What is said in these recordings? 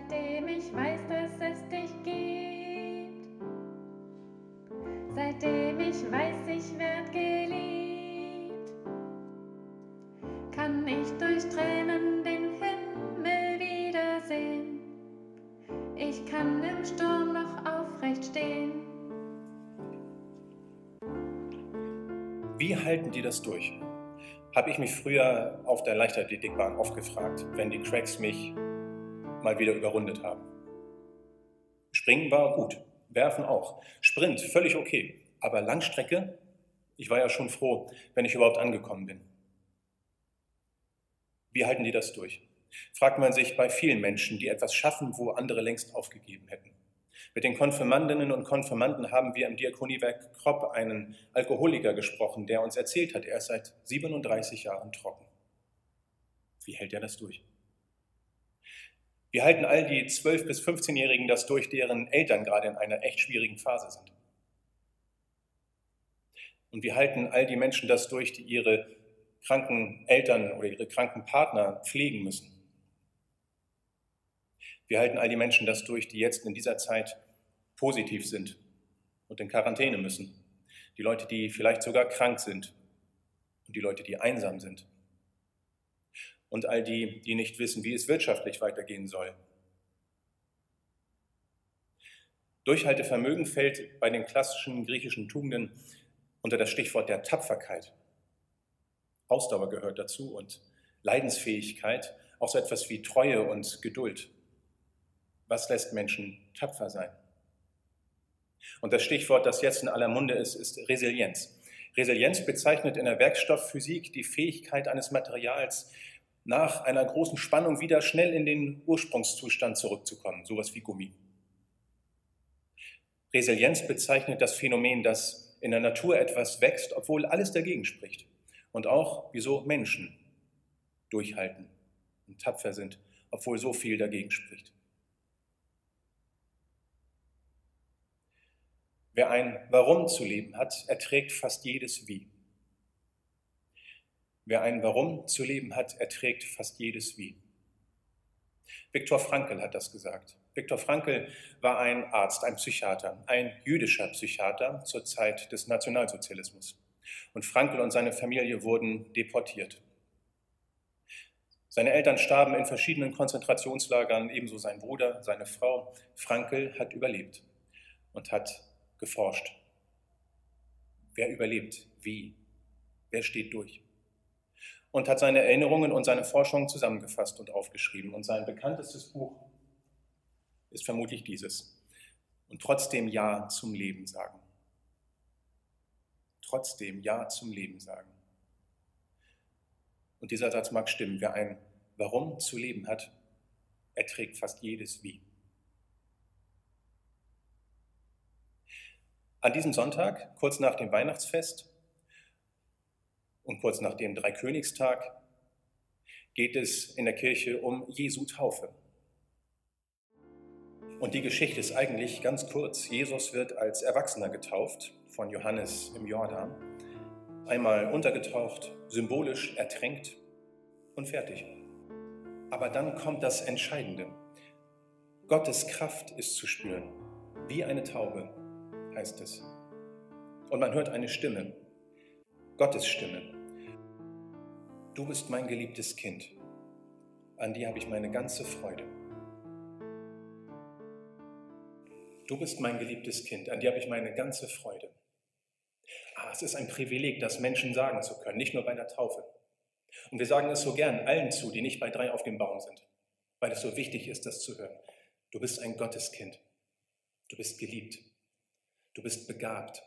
seitdem ich weiß, dass es dich gibt. Seitdem ich weiß, ich werd geliebt, kann ich durch Tränen den Himmel wiedersehen. Ich kann im Sturm noch aufrecht stehen. Wie halten die das durch? Habe ich mich früher auf der Leichtathletikbahn oft gefragt, wenn die Cracks mich mal wieder überrundet haben. Springen war gut, werfen auch, Sprint völlig okay, aber Langstrecke, ich war ja schon froh, wenn ich überhaupt angekommen bin. Wie halten die das durch? Fragt man sich bei vielen Menschen, die etwas schaffen, wo andere längst aufgegeben hätten. Mit den Konfirmandinnen und Konfirmanden haben wir im Diakoniewerk Kropp einen Alkoholiker gesprochen, der uns erzählt hat, er ist seit 37 Jahren trocken. Wie hält er das durch? Wie halten all die 12- bis 15-Jährigen das durch, deren Eltern gerade in einer echt schwierigen Phase sind? Und wie halten all die Menschen das durch, die ihre kranken Eltern oder ihre kranken Partner pflegen müssen? Wie halten all die Menschen das durch, die jetzt in dieser Zeit positiv sind und in Quarantäne müssen? Die Leute, die vielleicht sogar krank sind und die Leute, die einsam sind. Und all die, die nicht wissen, wie es wirtschaftlich weitergehen soll. Durchhaltevermögen fällt bei den klassischen griechischen Tugenden unter das Stichwort der Tapferkeit. Ausdauer gehört dazu und Leidensfähigkeit, auch so etwas wie Treue und Geduld. Was lässt Menschen tapfer sein? Und das Stichwort, das jetzt in aller Munde ist, ist Resilienz. Resilienz bezeichnet in der Werkstoffphysik die Fähigkeit eines Materials, nach einer großen Spannung wieder schnell in den Ursprungszustand zurückzukommen, sowas wie Gummi. Resilienz bezeichnet das Phänomen, dass in der Natur etwas wächst, obwohl alles dagegen spricht. Und auch, wieso Menschen durchhalten und tapfer sind, obwohl so viel dagegen spricht. Wer ein Warum zu leben hat, erträgt fast jedes Wie. Wer ein Warum zu leben hat, erträgt fast jedes Wie. Viktor Frankl hat das gesagt. Viktor Frankl war ein Arzt, ein Psychiater, ein jüdischer Psychiater zur Zeit des Nationalsozialismus. Und Frankl und seine Familie wurden deportiert. Seine Eltern starben in verschiedenen Konzentrationslagern, ebenso sein Bruder, seine Frau. Frankl hat überlebt und hat geforscht. Wer überlebt? Wie? Wer steht durch? Und hat seine Erinnerungen und seine Forschung zusammengefasst und aufgeschrieben. Und sein bekanntestes Buch ist vermutlich dieses. Und trotzdem Ja zum Leben sagen. Trotzdem Ja zum Leben sagen. Und dieser Satz mag stimmen. Wer ein Warum zu leben hat, erträgt fast jedes Wie. An diesem Sonntag, kurz nach dem Weihnachtsfest und kurz nach dem Dreikönigstag, geht es in der Kirche um Jesu Taufe. Und die Geschichte ist eigentlich ganz kurz. Jesus wird als Erwachsener getauft von Johannes im Jordan. Einmal untergetaucht, symbolisch ertränkt und fertig. Aber dann kommt das Entscheidende. Gottes Kraft ist zu spüren, wie eine Taube, heißt es. Und man hört eine Stimme, Gottes Stimme. Du bist mein geliebtes Kind, an dir habe ich meine ganze Freude. Du bist mein geliebtes Kind, an dir habe ich meine ganze Freude. Es ist ein Privileg, das Menschen sagen zu können, nicht nur bei der Taufe. Und wir sagen es so gern allen zu, die nicht bei 3 auf dem Baum sind, weil es so wichtig ist, das zu hören. Du bist ein Gotteskind. Du bist geliebt. Du bist begabt.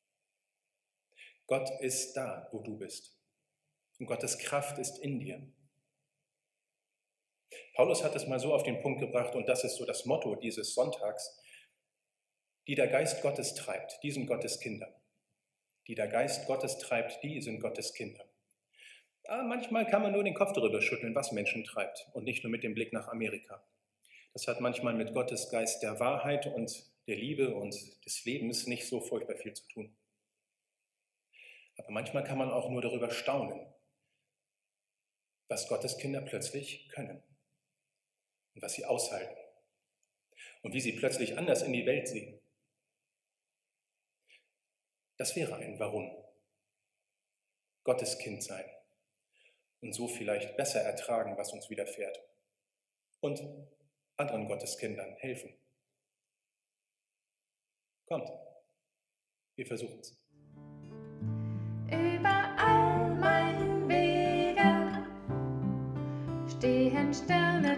Gott ist da, wo du bist. Und Gottes Kraft ist in dir. Paulus hat es mal so auf den Punkt gebracht, und das ist so das Motto dieses Sonntags: Die der Geist Gottes treibt, die sind Gottes Kinder. Die der Geist Gottes treibt, die sind Gottes Kinder. Manchmal kann man nur den Kopf darüber schütteln, was Menschen treibt, und nicht nur mit dem Blick nach Amerika. Das hat manchmal mit Gottes Geist der Wahrheit und der Liebe und des Lebens nicht so furchtbar viel zu tun. Aber manchmal kann man auch nur darüber staunen, was Gottes Kinder plötzlich können und was sie aushalten und wie sie plötzlich anders in die Welt sehen. Das wäre ein Warum. Gottes Kind sein und so vielleicht besser ertragen, was uns widerfährt und anderen Gotteskindern helfen. Kommt, wir versuchen es. Über all meinen Wegen stehen Sterne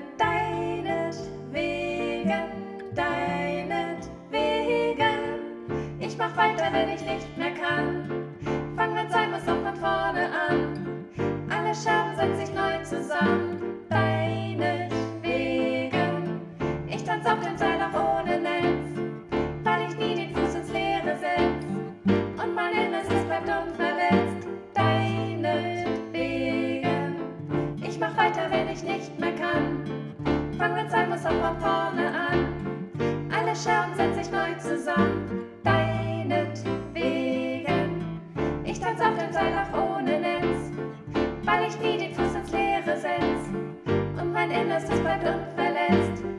deinetwegen. Ich mach weiter, wenn ich nicht mehr kann. Fang mit sein, muss auch von vorne an. Alle Scherben setzen sich neu zusammen. Deinetwegen. Ich tanz auf dem Seil auch ohne Netz, weil ich nie den Fuß ins Leere setz. Und mein Innerstes bleibt unverletzt. Deinetwegen. Ich mach weiter, wenn ich nicht mehr kann. Fang mit sein, muss auch von vorne an. Alle Scherben setzen sich neu zusammen. Deinetwegen. Ich tanz auf dem Seil auch ohne Netz, weil ich nie den Fuß ins Leere setz. Und mein Innerstes bleibt unverletzt.